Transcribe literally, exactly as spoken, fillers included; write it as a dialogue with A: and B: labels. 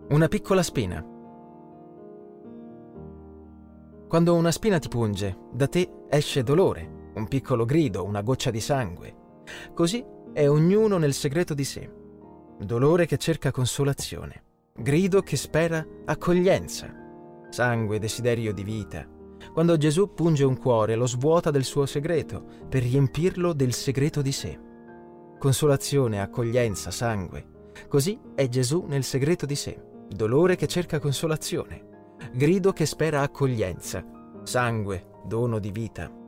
A: Una piccola spina. Quando una spina ti punge, da te esce dolore, un piccolo grido, una goccia di sangue. Così è ognuno nel segreto di sé. Dolore che cerca consolazione, grido che spera accoglienza, sangue, desiderio di vita. Quando Gesù punge un cuore, lo svuota del suo segreto per riempirlo del segreto di sé. Consolazione, accoglienza, sangue. Così è Gesù nel segreto di sé. Dolore che cerca consolazione, grido che spera accoglienza, sangue, dono di vita.